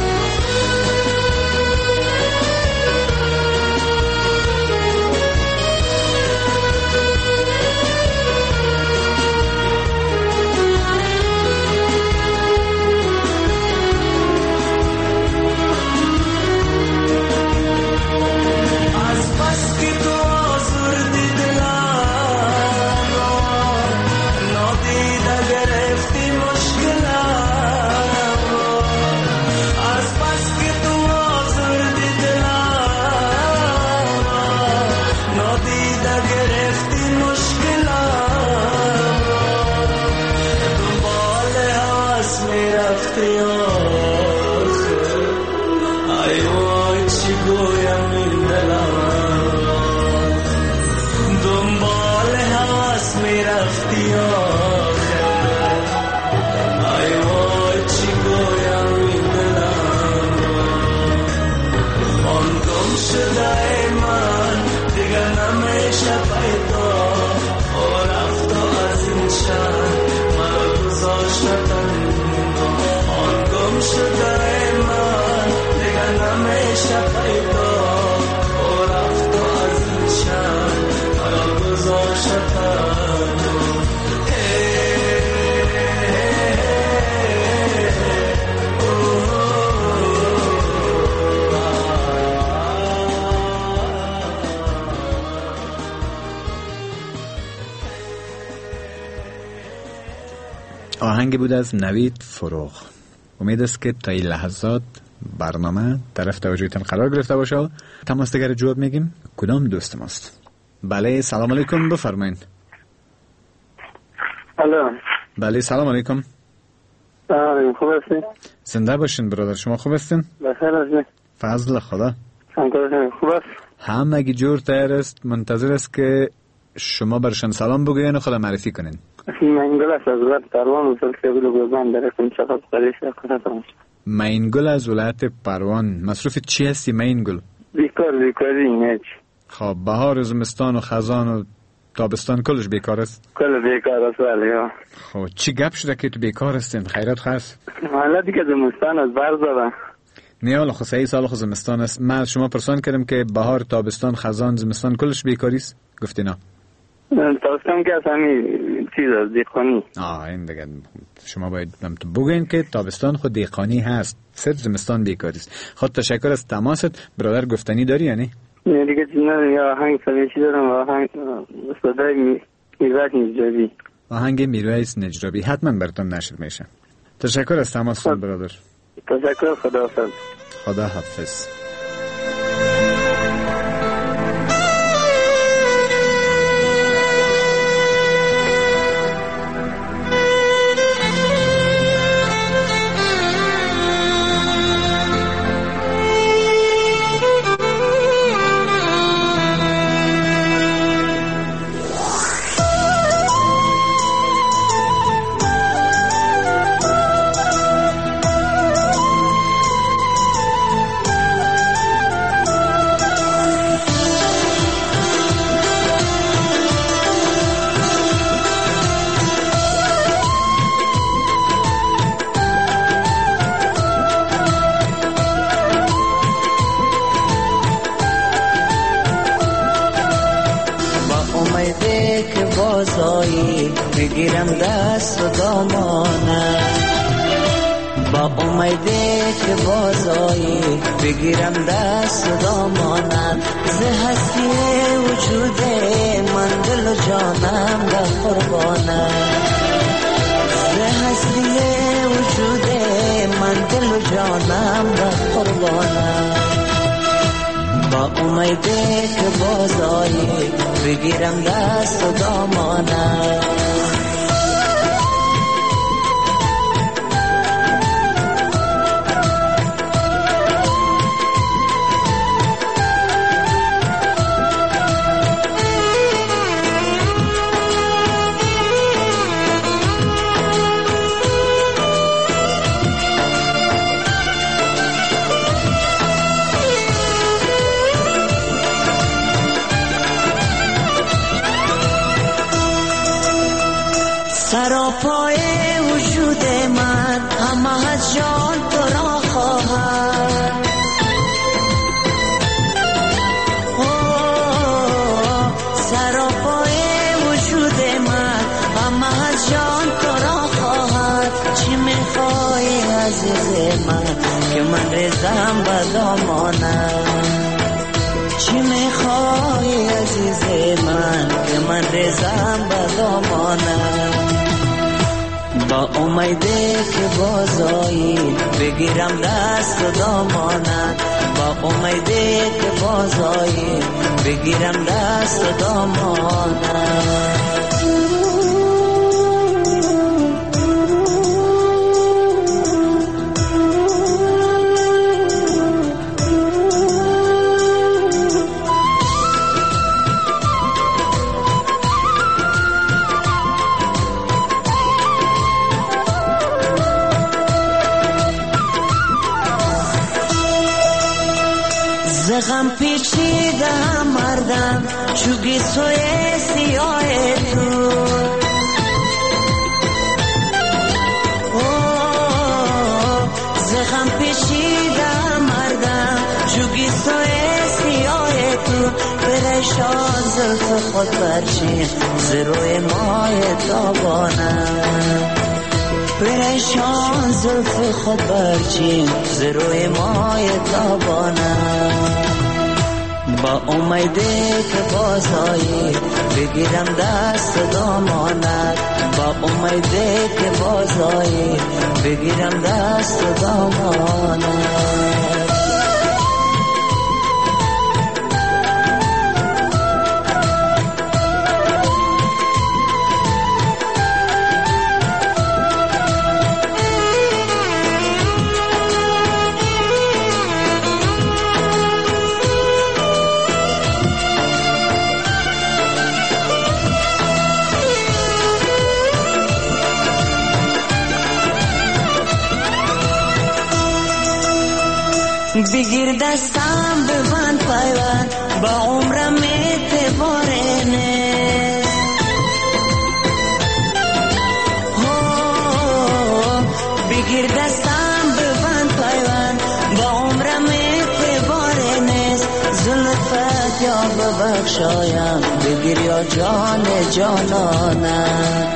آهنگی بود از نوید فروغ. امید است که تا این لحظات برنامه طرف توجهتان قرار گرفته باشه. تماس دیگر جواب میگیم. کدام دوست ماست؟ بله سلام علیکم بفرمایید. الو. بله سلام علیکم. سلام خوب هستین؟ زنده باشین برادر، شما خوب هستین؟ بخیر هستین؟ فضل خدا. همکارتون خوب است؟ همگی جور تیار است، منتظر است که شما برشان سلام بگوین و خدا معرفی کنین. مینگل است از ولایت پروان وصل کبیر گوزان در اقلیم چقدر قریش کنم. مینگل از ولایت پروان. مصروف چی هستی مینگل؟ بیکار بیکاری اینه چی؟ خب بهار زمستان و خزان و تابستان کلش بیکار است؟ کل بیکار است ولی ها. خب چی گپ شده که تو بیکار هستین؟ خیرات خاص؟ حالا دیگه زمستان از بر زدن. نه حالا خب سه سال خب زمستان است. من شما پرسان کردم که بهار تابستان خزان زمستان کلش بیکاری است؟ گفتی نه. تابستان که از همین چیز از دیقانی. آه این دیگه شما باید بگوین که تابستان خود دیقانی هست، صرف زمستان بیکاری است. خود تشکر از تماست برادر. گفتنی داری یعنی؟ نه دیگه چیز نه. یا آهنگ سلیشی دارم و آهنگ صدای میرویس نجرابی. آهنگ میرویس نجرابی حتما براتون نشر میشه. تشکر از تماستون برادر. تشکر. خدا حافظ. خدا حافظ. بگیرم دست و دامانه با امیده که بازایی بگیرم دست و دامانه ز هستی وجود من دل و جانم در قربانه ز هستی وجود من دل و جانم در قربانه با امیده که بازایی بگیرم دست و دامانم. سراپای وجود من همه از جان تو را خواهد. سراپای وجود من همه از جان تو را خواهد. چی میخوای عزیز من که من ریزم به دامانم؟ چی میخوای عزیز من که من ریزم به دامانم؟ با امیده که بازایی بگیرم دست و دامانت. با امیده که بازایی بگیرم دست و دامانت. غم پیچیده مردم چوگی سوی سیاه تو. زغم پیچیده مردم چوگی سوی سیاه تو. پریشان زلف خود برچین زروی ماه تابانم. پریشان زلف خود برچین زروی ماه تابانم. با امیده که بازایی بگیرم دست و دامانت. با امیده که بازایی بگیرم دست و دامانت. بگیر دستم ببند پیوند با عمرم اعتباره نیست. بگیر دستم ببند پیوند با عمرم اعتباره نیست. زلفت یا ببخشایم بگیر یا جان جانانم.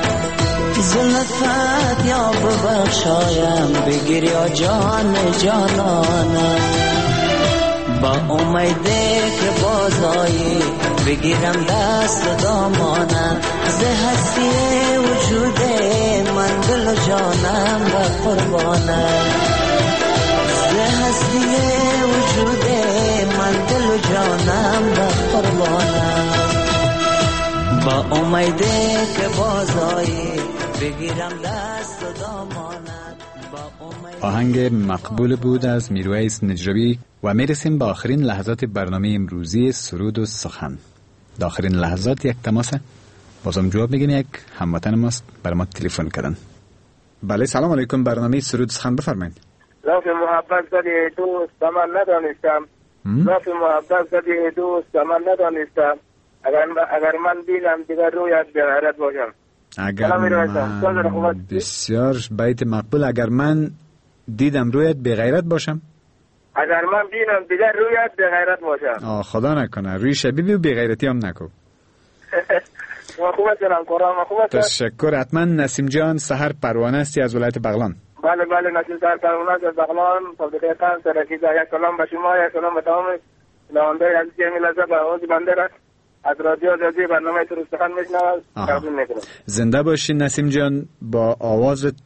زلفت یا ببخشایم بگیر یا جان جانانم. با امیده که بازایی بگیرم دست و دامانم. ز هستی وجود من دل و جانم و قربانم. ز هستی وجود من دل و جانم و قربانم. با امیده که بازایی بگیرم دست و دامانت. آهنگ مقبول بود از میرویس نجربی و میرسیم به آخرین لحظات برنامه امروزی سرود و سخن. در آخرین لحظات یک تماسه بازم جواب میگیم. یک هموطن ماست بر ما تلفن کردن. بله سلام علیکم. برنامه سرود و سخن بفرمایید. لاف محبت زدی دوست من ندانستم. لاف محبت زدی دوست من ندانستم. اگر اگر من بینم دیگر رویت به غیرت باشم. اگر من بسیار بیت مقبول. اگر من دیدم رویت به غیرت باشم. اگر من بینم دیگر رویت به غیرت باشم. آه خدا نکنه روی شبیبی و به غیرتی هم نکو. ما خوبه جنم قرآن ما خوبه. تشکر. حتما نسیم جان سحر پروانه استی از ولایت بغلان. بله بله نسیم سحر پروانه از بغلان. صدقه خان سرکیزه. یک کلام به شما یک کلام به تمام شنونده عزیز جمیل از باوز بندر از رادیو زدی برنامه سرود سخن میشنوم. تقدیم میکنم. زنده باشین نسیم جان. با آوازت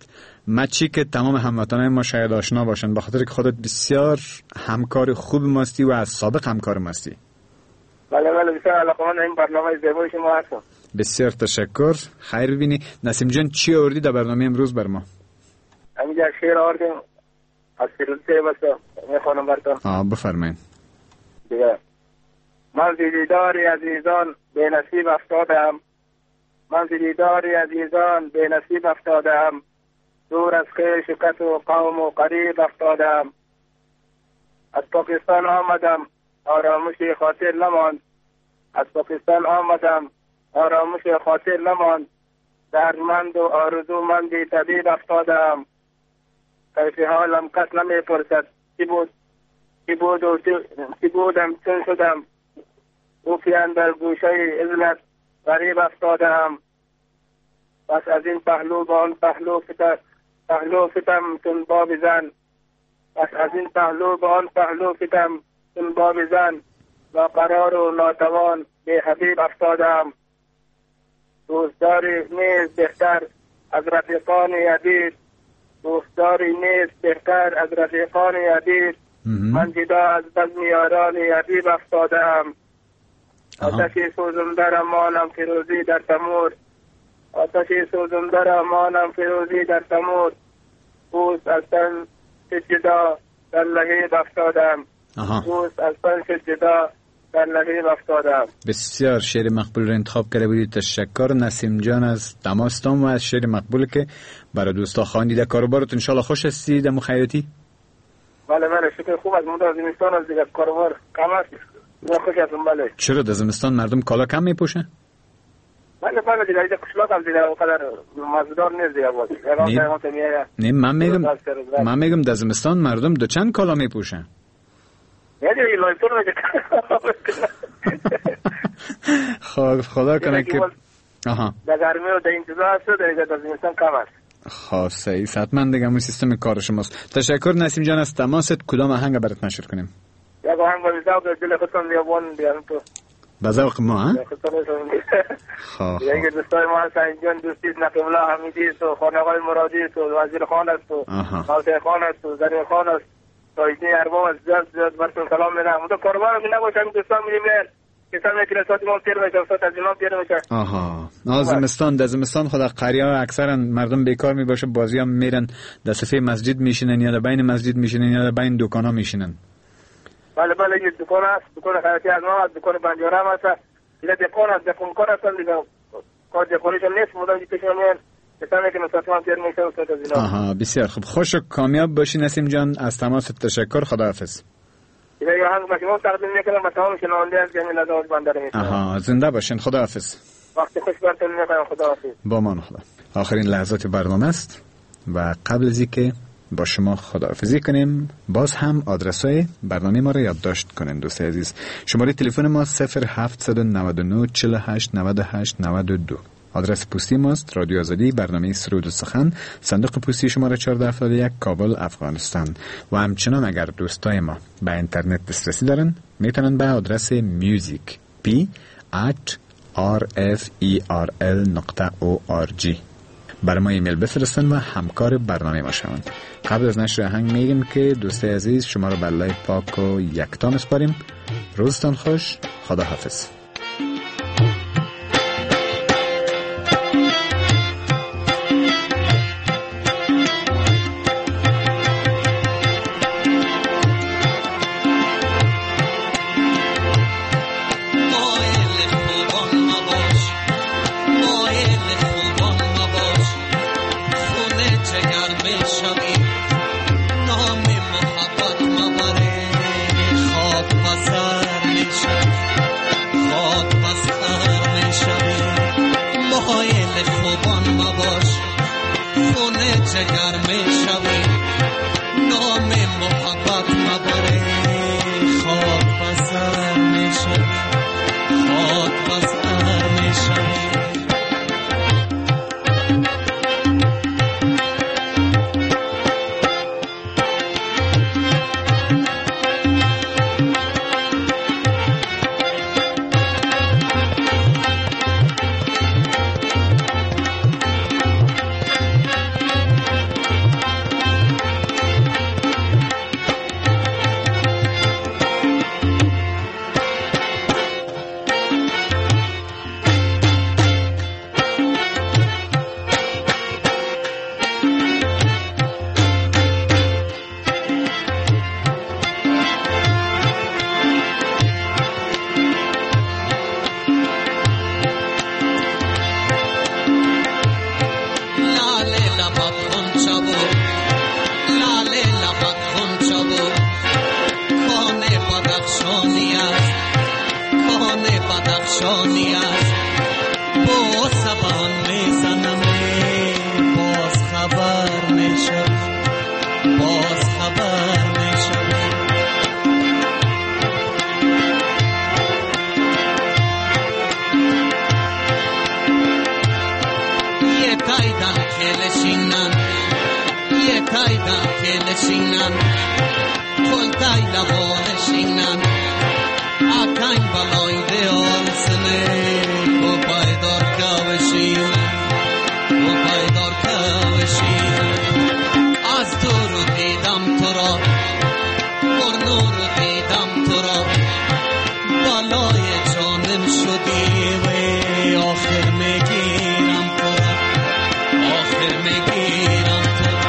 مچی که تمام هموطنان ما شاید آشنا باشن، به خاطر که خودت بسیار همکار خوب ماستی و از سابق همکار ماستی. بله بله بسیار علاقه‌مند این برنامه زیبای شما هستم. بسیار تشکر. خیر ببینی. نسیم جان چی آوردی در برنامه امروز بر ما؟ همینجا شعر آوردیم از فیروزه بسا میخوانم براتون. آه بفرمایید. دیگه من دیداری عزیزان به نصیب افتادم، من دیداری عزیزان به نصیب افتادم، دور از خیش و کس و قوم و قریب افتادم. از پاکستان آمدم آرامشی خاطر نماند، از پاکستان آمدم آرامشی خاطر نماند، دردمند و آرزومندی طبیب افتادم. کیف حالم کس نمی پرسد چی بود چی بود و چی بودم چون شدم، اوفیان در گوشه عزلت غریب افتادم. پس از این پهلو به آن پهلو فتم پهلو فتم چون باب زن، پس از این پهلو به آن پهلو فتم چون باب زن، و قرار و ناتوان به حبیب افتادم. دوستداری نیست بهتر از رفیقان عدید، دوستداری نیست بهتر از رفیقان عدید، من جدا از بزم یاران حبیب افتادم. آتشی سوزنده را مانم فیروزی در تمور، آتشی سوزنده را مانم فیروزی در تمور، پوست از تن جدا در لهیب افتادم، پوست از تن جدا در لهیب افتادم. بسیار شعر مقبول رو انتخاب کرده بودید. تشکر نسیم جان از دماستان و از شعر مقبول که برای دوستا خواندید. کاروبارت انشالله خوش هستی دم خیاطی؟ بله بله شکر خوب از مدت زمستان از دیگه کاروبار کم است. خوش هستم. بله. چرا در زمستان مردم کالا کم میپوشن؟ بله بله دیگه اینجا قشلاق هم دیگه اونقدر مزدار نیست دیگه بود. نه من میگم من میگم در زمستان مردم دو چند کالا میپوشن. نه دیگه لایتون میگه. خب خدا کنه که آها در گرمی و در انتظار است دیگه در زمستان کم است. خب صحیح حتما دیگه همون سیستم کار شماست. تشکر نسیم جان از تماست. کدام آهنگ برات نشر کنیم؟ یک آهنگ به ذوق دل خودتون بیابون بیارم تو. به ذوق ما ها؟ خب دیگه دوستای ما هستن جان دوستی نقیم الله حمیدی تو خانقاه مرادی تو وزیر خان است تو خالد خان است تو زری خان است تو ایدی ارباب از زیاد زیاد براتون سلام میدم. اون کاروبار می نباشم دوستان میگم کسان میگه ساعت ما پیر میشه ساعت از اینا پیر میشه. آها زمستان در زمستان خدا قریا اکثرا مردم بیکار می باشه بازی هم میرن در صفه مسجد میشینن یا در بین مسجد میشینن یا در بین دکانا میشینن. بله بله یه دکان است دکان خیاطی از ما است دکان بنجاره هم است دیگه دکان است دکان کار است دیگه کار دکانش نیست مودم دیگه میان کسانی که مثلا پیر میشه ساعت از اینا. آها بسیار خوب خوش و کامیاب باشی نسیم جان از تماس تشکر. خداحافظ. دیگه آهنگ ماشین تقدیم میکنم تمام شنونده از جمعی لذات بندر میشه. آها زنده باشین. خداحافظ. وقت خوش براتون میکنم. خداحافظ. با امان خدا. آخرین لحظات برنامه است و قبل از اینکه با شما خداحافظی کنیم باز هم آدرس‌های برنامه ما را یادداشت کنین دوستان عزیز. شماره تلفن ما صفر هفت نه نه چهل و هشت نود و هشت نود و دو. آدرس پستی ماست رادیو آزادی برنامه سرود و سخن، صندوق پستی شماره چهارده هفتاد و یک کابل افغانستان. و همچنان اگر دوستای ما به اینترنت دسترسی دارن میتونن به آدرس music p at r f e r l نقطه o r g برای ما ایمیل بفرستن و همکار برنامه ما شوند. قبل از نشر آهنگ میگیم که دوستای عزیز شما رو به الله پاک و یکتا میسپاریم. روزتان خوش. خدا حافظ. افشانی است با سبان میزنم باز خبر میشد باز خبر میشد یه تایدن که لشینن یه تایدن که لشینن کل تایده ها لشینن اکن بلای دیار سنه و پایدار کاوشین و پایدار کاوشین از دور رو دیدم تو را برنو رو دیدم تو را بالای جانم شدی و آخر میگیرم تو را آخر میگیرم تو را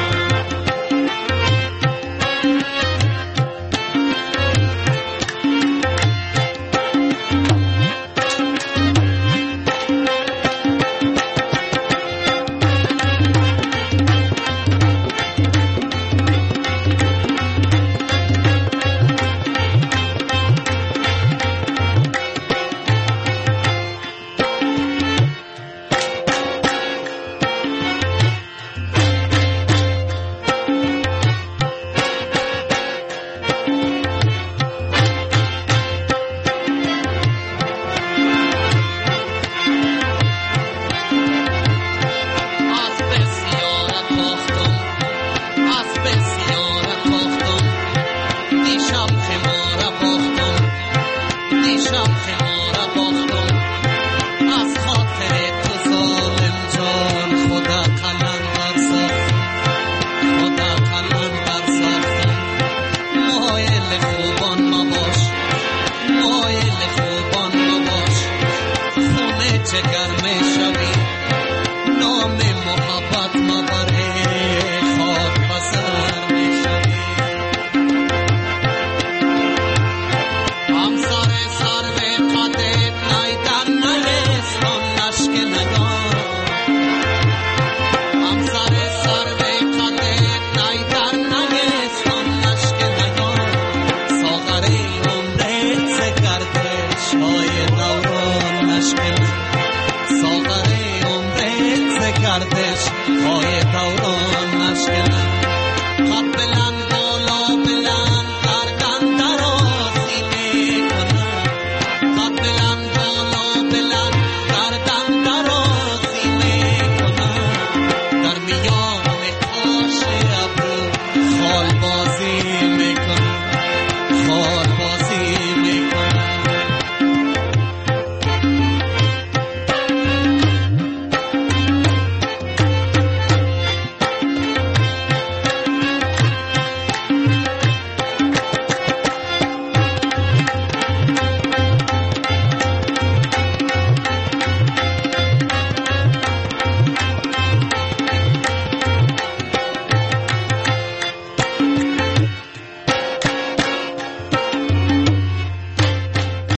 قبلا